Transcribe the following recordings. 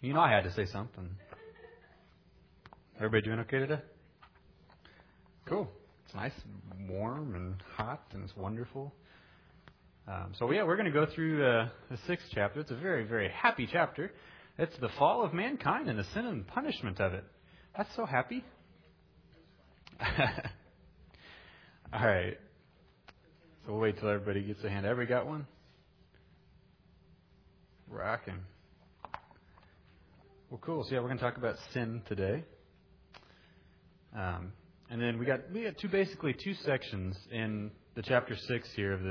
You know I had to say something. Everybody doing okay today? Cool. It's nice and warm and hot and it's wonderful. We're going to go through the 6th chapter. It's a very, very happy chapter. It's the fall of mankind and the sin and punishment of it. That's so happy. All right. So we'll wait till everybody gets a hand. Everybody got one? Rocking. Well, cool. So we're going to talk about sin today. And then we got two sections in the chapter 6 here of the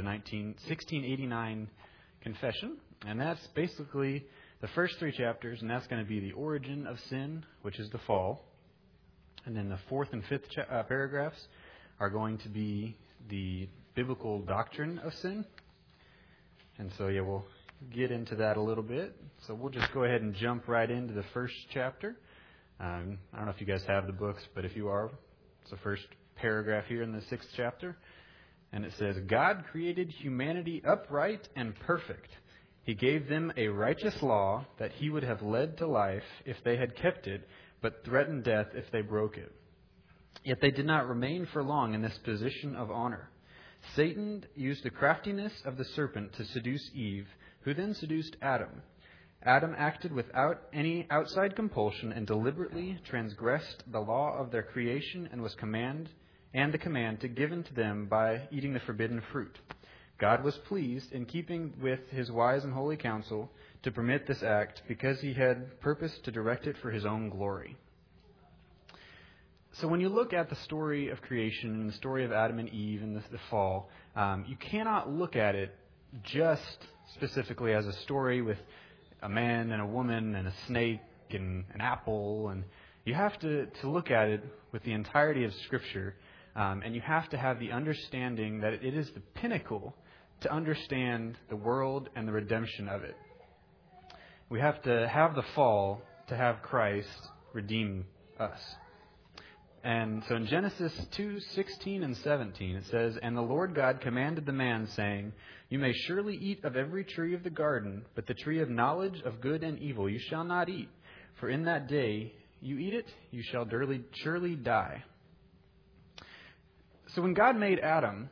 1689 confession. And that's basically the first 3 chapters, and that's going to be the origin of sin, which is the fall. And then the 4th and 5th paragraphs are going to be the biblical doctrine of sin. And so, we'll get into that a little bit. So we'll just go ahead and jump right into the first chapter. I don't know if you guys have the books, but if you are, it's the first paragraph here in the 6th chapter. And it says, God created humanity upright and perfect. He gave them a righteous law that he would have led to life if they had kept it, but threatened death if they broke it. Yet they did not remain for long in this position of honor. Satan used the craftiness of the serpent to seduce Eve, who then seduced Adam. Adam acted without any outside compulsion and deliberately transgressed the law of their creation and the command given to them by eating the forbidden fruit. God was pleased, in keeping with his wise and holy counsel, to permit this act because he had purposed to direct it for his own glory. So when you look at the story of creation and the story of Adam and Eve and the fall, you cannot look at it just specifically as a story with a man and a woman and a snake and an apple. And you have to look at it with the entirety of Scripture, and you have to have the understanding that it is the pinnacle to understand the world and the redemption of it. We have to have the fall to have Christ redeem us. And so in Genesis 2:16 and 17, it says, And the Lord God commanded the man, saying, You may surely eat of every tree of the garden, but the tree of knowledge of good and evil you shall not eat. For in that day you eat it, you shall surely die. So when God made Adam,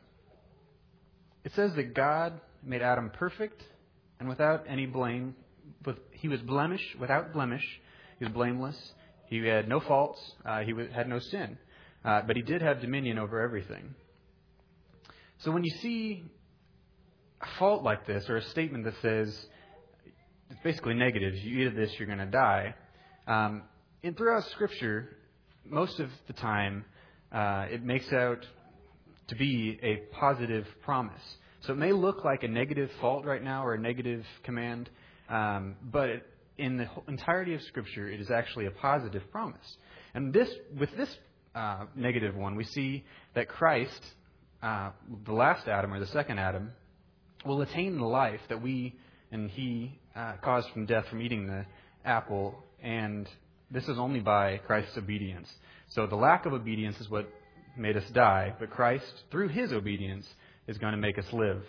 it says that God made Adam perfect and without any blame. He was without blemish. He was blameless. He had no faults. He had no sin. But he did have dominion over everything. So when you see a fault like this, or a statement that says, it's basically negative, you eat of this, you're going to die. And throughout Scripture, most of the time, it makes out to be a positive promise. So it may look like a negative fault right now or a negative command, but in the entirety of Scripture, it is actually a positive promise. And with this negative one, we see that Christ, the last Adam or the second Adam, will attain the life that he caused from death from eating the apple, and this is only by Christ's obedience. So the lack of obedience is what made us die, but Christ, through his obedience, is going to make us live.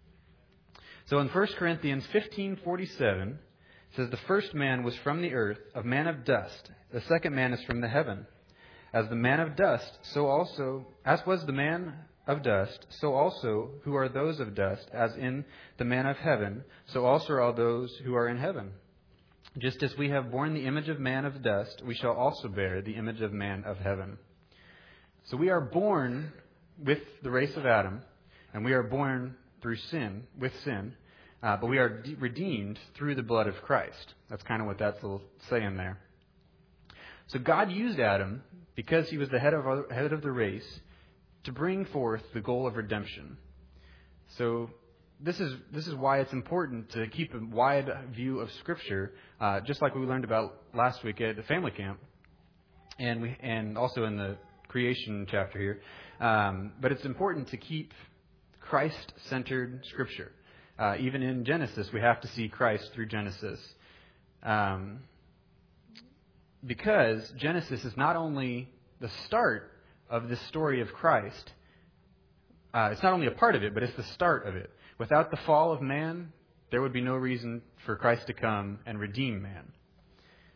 So in 1 Corinthians 15:47, it says, The first man was from the earth, a man of dust. The second man is from the heaven. As the man of dust, as was the man of dust, so also who are those of dust, as in the man of heaven, so also are those who are in heaven. Just as we have borne the image of man of dust, we shall also bear the image of man of heaven. So we are born with the race of Adam, and we are born through sin, but we are redeemed through the blood of Christ. That's kind of what that's saying there. So God used Adam, because he was the head of the race, to bring forth the goal of redemption. So this is why it's important to keep a wide view of Scripture, just like we learned about last week at the family camp, and also in the creation chapter here. But it's important to keep Christ-centered Scripture. Even in Genesis, we have to see Christ through Genesis. Because Genesis is not only the start of the story of Christ, it's not only a part of it, but it's the start of it. Without the fall of man, there would be no reason for Christ to come and redeem man.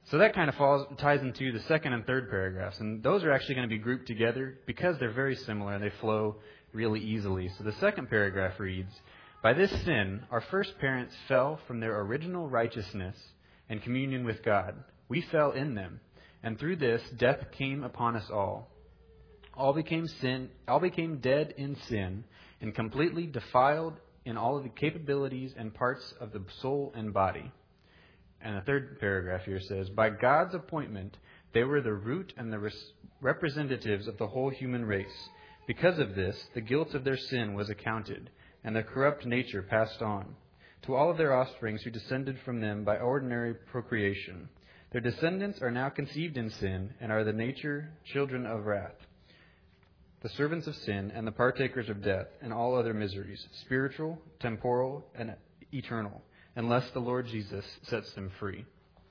So that kind of ties into the second and third paragraphs. And those are actually going to be grouped together because they're very similar and they flow really easily. So the second paragraph reads, "By this sin, our first parents fell from their original righteousness and communion with God. We fell in them. And through this, death came upon us all. All became dead in sin and completely defiled in all of the capabilities and parts of the soul and body." And the third paragraph here says, "By God's appointment, they were the root and the representatives of the whole human race. Because of this, the guilt of their sin was accounted, and their corrupt nature passed on to all of their offsprings who descended from them by ordinary procreation. Their descendants are now conceived in sin and are the nature children of wrath, the servants of sin and the partakers of death and all other miseries, spiritual, temporal, and eternal, unless the Lord Jesus sets them free."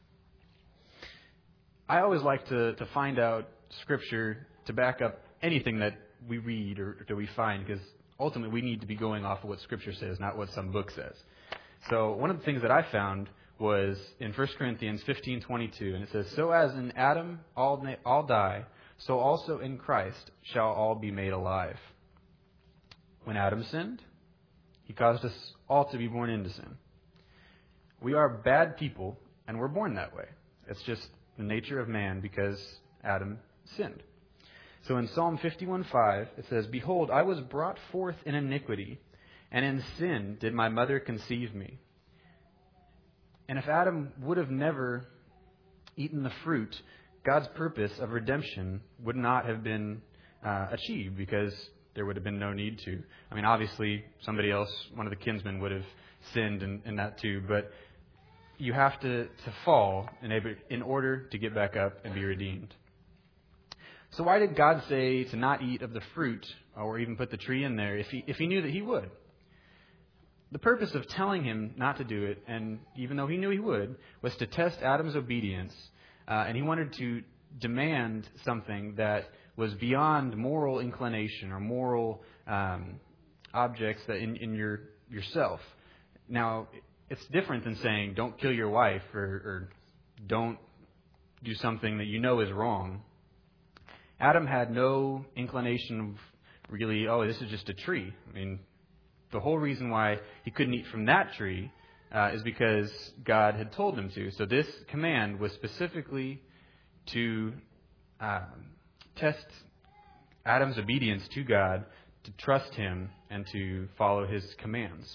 I always like to find out Scripture to back up anything that we read or that we find, because ultimately we need to be going off of what Scripture says, not what some book says. So one of the things that I found was in 1 Corinthians 15:22, and it says, "So as in Adam all die, so also in Christ shall all be made alive." When Adam sinned, he caused us all to be born into sin. We are bad people, and we're born that way. It's just the nature of man because Adam sinned. So in Psalm 51:5, it says, "Behold, I was brought forth in iniquity, and in sin did my mother conceive me." And if Adam would have never eaten the fruit, God's purpose of redemption would not have been achieved, because there would have been no need to. I mean, obviously, somebody else, one of the kinsmen, would have sinned in that too, but you have to fall in order to get back up and be redeemed. So why did God say to not eat of the fruit or even put the tree in there if he knew that he would? The purpose of telling him not to do it, and even though he knew he would, was to test Adam's obedience, and he wanted to demand something that was beyond moral inclination or moral objects that in yourself. Now, it's different than saying don't kill your wife or don't do something that you know is wrong. Adam had no inclination of really, this is just a tree. I mean, the whole reason why he couldn't eat from that tree is because God had told him to. So this command was specifically to test Adam's obedience to God, to trust him, and to follow his commands.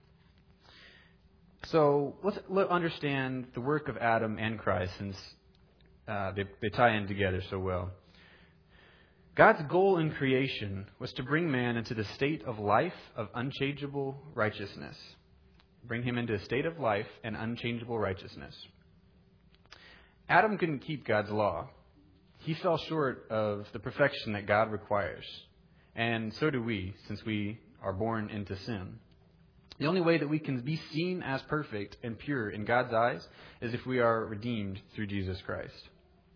So let's understand the work of Adam and Christ, since they tie in together so well. God's goal in creation was to bring man into the state of life of unchangeable righteousness. Bring him into a state of life and unchangeable righteousness. Adam couldn't keep God's law. He fell short of the perfection that God requires. And so do we, since we are born into sin. The only way that we can be seen as perfect and pure in God's eyes is if we are redeemed through Jesus Christ.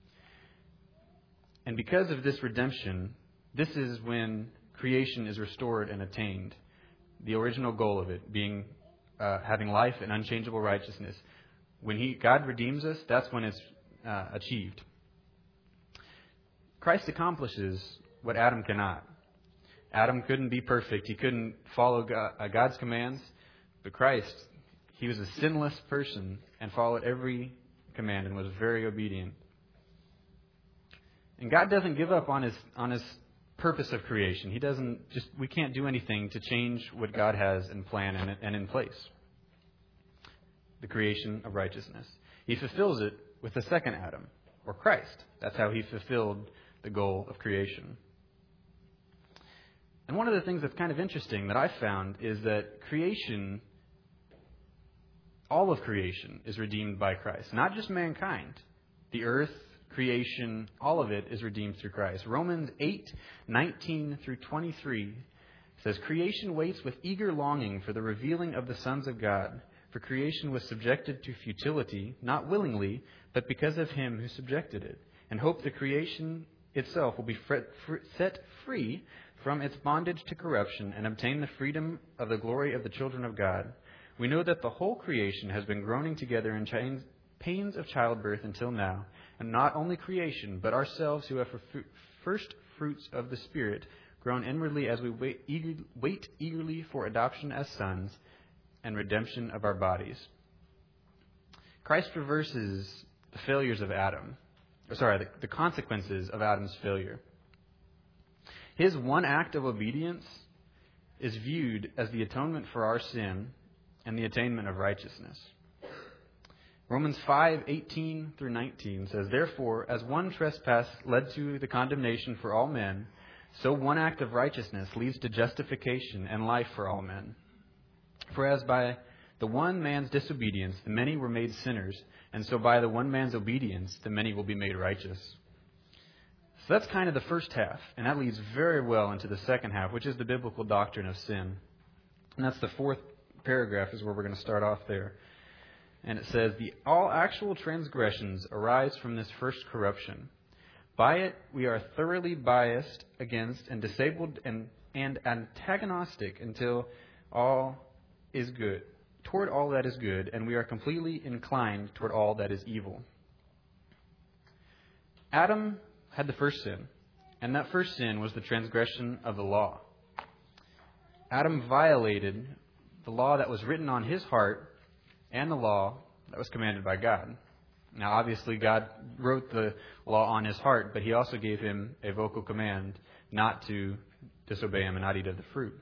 And because of this redemption, this is when creation is restored and attained. The original goal of it being having life and unchangeable righteousness. When God redeems us, that's when it's achieved. Christ accomplishes what Adam cannot. Adam couldn't be perfect. He couldn't follow God's commands. But Christ, he was a sinless person and followed every command and was very obedient. And God doesn't give up on his purpose of creation. We can't do anything to change what God has in plan and in place. The creation of righteousness. He fulfills it with the second Adam, or Christ. That's how he fulfilled the goal of creation. And one of the things that's kind of interesting that I found is that creation, all of creation, is redeemed by Christ. Not just mankind. The earth, creation, all of it is redeemed through Christ. Romans 8:19 through 23 says, "Creation waits with eager longing for the revealing of the sons of God. For creation was subjected to futility, not willingly, but because of him who subjected it, and hope the creation itself will be set free from its bondage to corruption and obtain the freedom of the glory of the children of God. We know that the whole creation has been groaning together in pains of childbirth until now, and not only creation, but ourselves who have first fruits of the Spirit, grown inwardly as we wait eagerly for adoption as sons and redemption of our bodies. Christ reverses the failures of Adam. The consequences of Adam's failure. His one act of obedience is viewed as the atonement for our sin and the attainment of righteousness. Romans 5:18 through 19 says, "Therefore, as one trespass led to the condemnation for all men, so one act of righteousness leads to justification and life for all men. For as by the one man's disobedience the many were made sinners, and so by the one man's obedience the many will be made righteous." So that's kind of the first half, and that leads very well into the second half, which is the biblical doctrine of sin. And that's the fourth paragraph is where we're going to start off there. And it says, all actual transgressions arise from this first corruption. By it we are thoroughly biased against and disabled and antagonistic until all is good, toward all that is good, and we are completely inclined toward all that is evil. Adam had the first sin, and that first sin was the transgression of the law. Adam violated the law that was written on his heart and the law that was commanded by God. Now, obviously, God wrote the law on his heart, but he also gave him a vocal command not to disobey him and not eat of the fruit.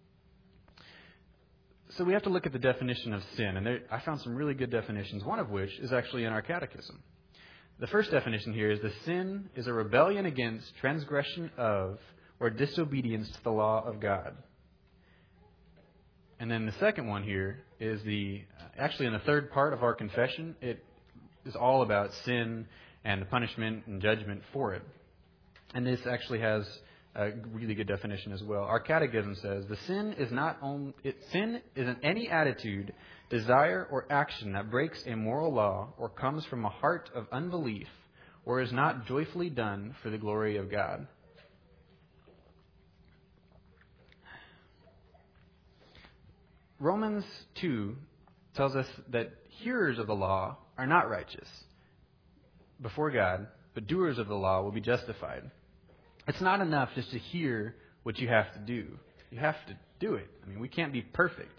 So we have to look at the definition of sin, and I found some really good definitions, one of which is actually in our catechism. The first definition here is the sin is a rebellion against, transgression of, or disobedience to the law of God. And then the second one here is actually in the third part of our confession, it is all about sin and the punishment and judgment for it. And this actually has a really good definition as well. Our catechism says, sin is any attitude, desire, or action that breaks a moral law or comes from a heart of unbelief or is not joyfully done for the glory of God. Romans 2 tells us that hearers of the law are not righteous before God, but doers of the law will be justified. It's not enough just to hear what you have to do. You have to do it. I mean, we can't be perfect.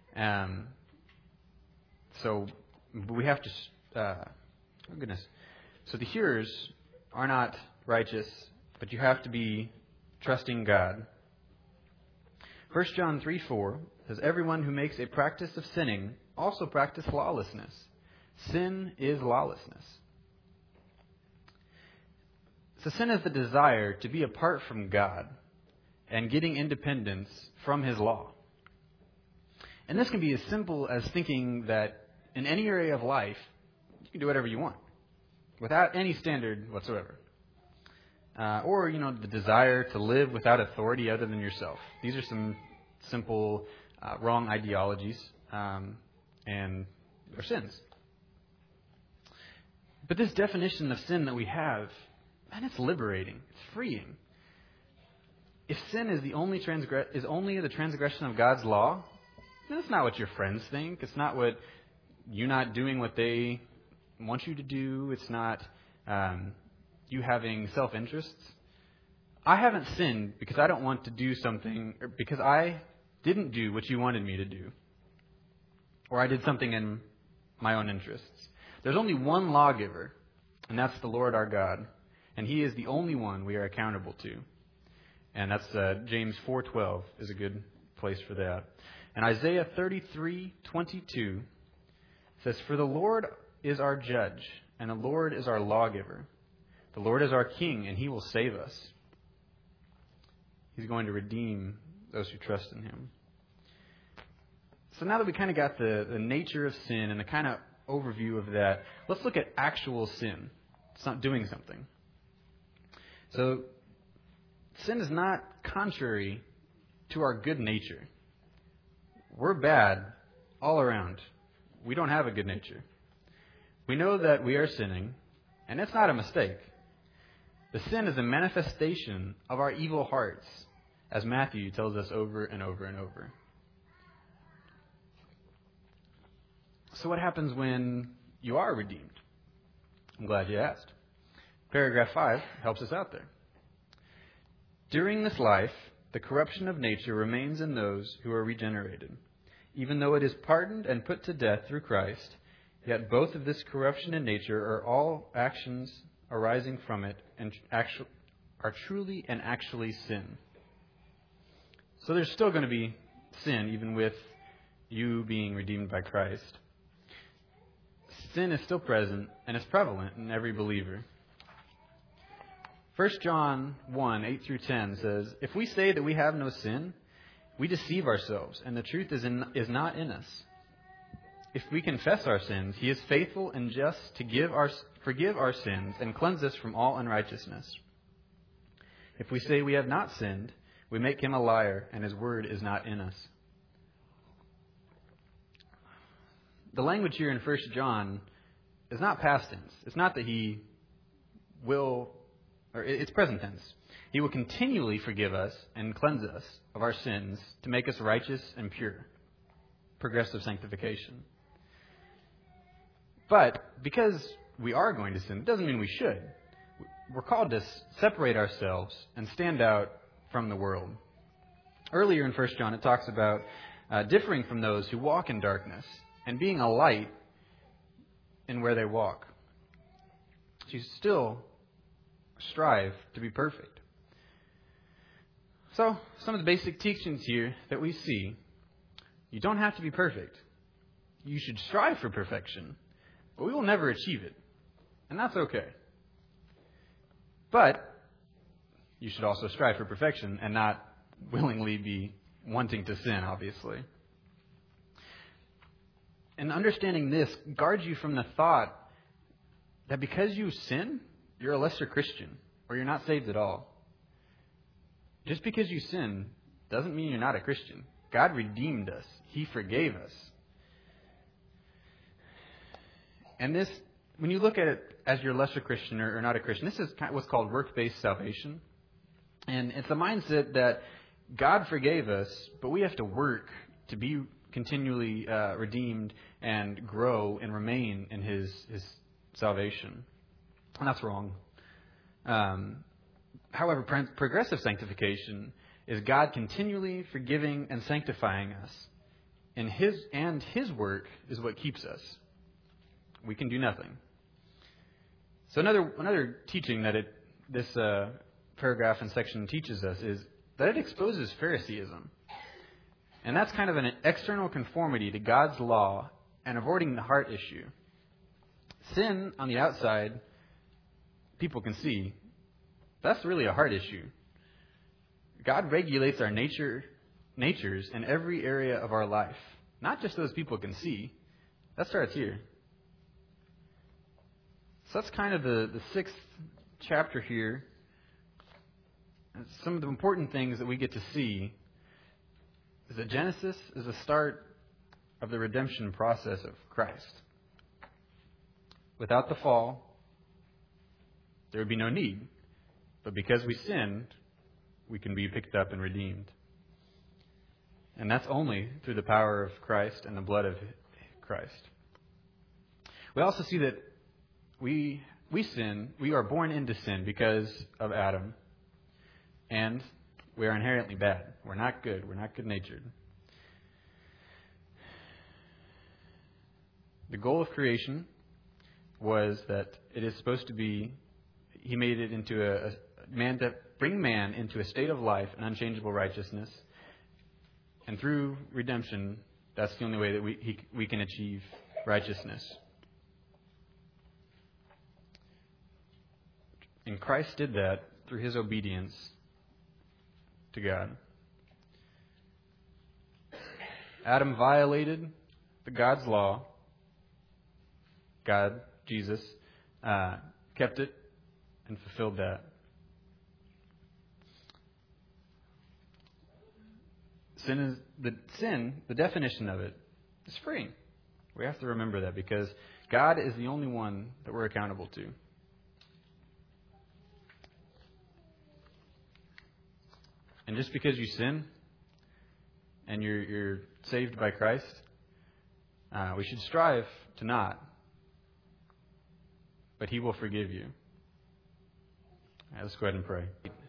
So we have to... So the hearers are not righteous, but you have to be trusting God. 1 John 3:4 says, "Everyone who makes a practice of sinning also practice lawlessness. Sin is lawlessness." So sin is the desire to be apart from God and getting independence from His law. And this can be as simple as thinking that in any area of life, you can do whatever you want without any standard whatsoever. Or, the desire to live without authority other than yourself. These are some simple wrong ideologies and they're sins. But this definition of sin that we have, man, it's liberating. It's freeing. If sin is only the transgression of God's law, then it's not what your friends think. It's not what you not doing what they want you to do. It's not you having self-interests. I haven't sinned because I don't want to do something, or because I didn't do what you wanted me to do, or I did something in my own interests. There's only one lawgiver, and that's the Lord our God, and He is the only one we are accountable to. And that's James 4:12 is a good place for that. And Isaiah 33:22 says, "For the Lord is our judge, and the Lord is our lawgiver. The Lord is our king, and He will save us." He's going to redeem those who trust in Him. So now that we kind of got the nature of sin and the kind of overview of that, let's look at actual sin. It's not doing something. So sin is not contrary to our good nature. We're bad all around. We don't have a good nature. We know that we are sinning, and it's not a mistake. The sin is a manifestation of our evil hearts, as Matthew tells us over and over and over. So what happens when you are redeemed. I'm glad you asked. Paragraph 5 helps us out there. During this life, the corruption of nature remains in those who are regenerated. Even though it is pardoned and put to death through Christ, yet both of this corruption in nature are all actions arising from it and are truly and actually sin. So there's still going to be sin even with you being redeemed by Christ. Sin is still present and is prevalent in every believer. 1 John 1, 8 through 10 says, "If we say that we have no sin, we deceive ourselves, and the truth is not in us. If we confess our sins, He is faithful and just to forgive our sins and cleanse us from all unrighteousness. If we say we have not sinned, we make Him a liar, and His word is not in us." The language here in 1 John is not past tense. It's not that He will, or it's present tense. He will continually forgive us and cleanse us of our sins to make us righteous and pure. Progressive sanctification. But because we are going to sin, it doesn't mean we should. We're called to separate ourselves and stand out from the world. Earlier in 1 John, it talks about differing from those who walk in darkness and being a light in where they walk. So you still strive to be perfect. So, some of the basic teachings here that we see, you don't have to be perfect. You should strive for perfection, but we will never achieve it. And that's okay. But you should also strive for perfection and not willingly be wanting to sin, obviously. And understanding this guards you from the thought that because you sin, you're a lesser Christian or you're not saved at all. Just because you sin doesn't mean you're not a Christian. God redeemed us. He forgave us. And this, when you look at it as you're a lesser Christian or not a Christian, this is what's called work-based salvation. And it's a mindset that God forgave us, but we have to work to be continually redeemed and grow and remain in His salvation. And that's wrong. However, progressive sanctification is God continually forgiving and sanctifying us. And His work is what keeps us. We can do nothing. So another teaching that this paragraph and section teaches us is that it exposes Phariseeism. And that's kind of an external conformity to God's law and avoiding the heart issue. Sin on the outside, people can see. That's really a heart issue. God regulates our natures in every area of our life. Not just those people can see. That starts here. So that's kind of the 6th chapter here. And some of the important things that we get to see is that Genesis is the start of the redemption process of Christ. Without the fall, there would be no need. But because we sinned, we can be picked up and redeemed. And that's only through the power of Christ and the blood of Christ. We also see that we sin, we are born into sin because of Adam. And we are inherently bad. We're not good. We're not good-natured. The goal of creation was that it is supposed to be, He made it into a man to bring man into a state of life and unchangeable righteousness. And through redemption, that's the only way that we can achieve righteousness. And Christ did that through His obedience to God. Adam violated God's law. God, Jesus, kept it and fulfilled that. The definition of it is free. We have to remember that because God is the only one that we're accountable to. And just because you sin and you're saved by Christ, we should strive to not. but He will forgive you. All right, let's go ahead and pray.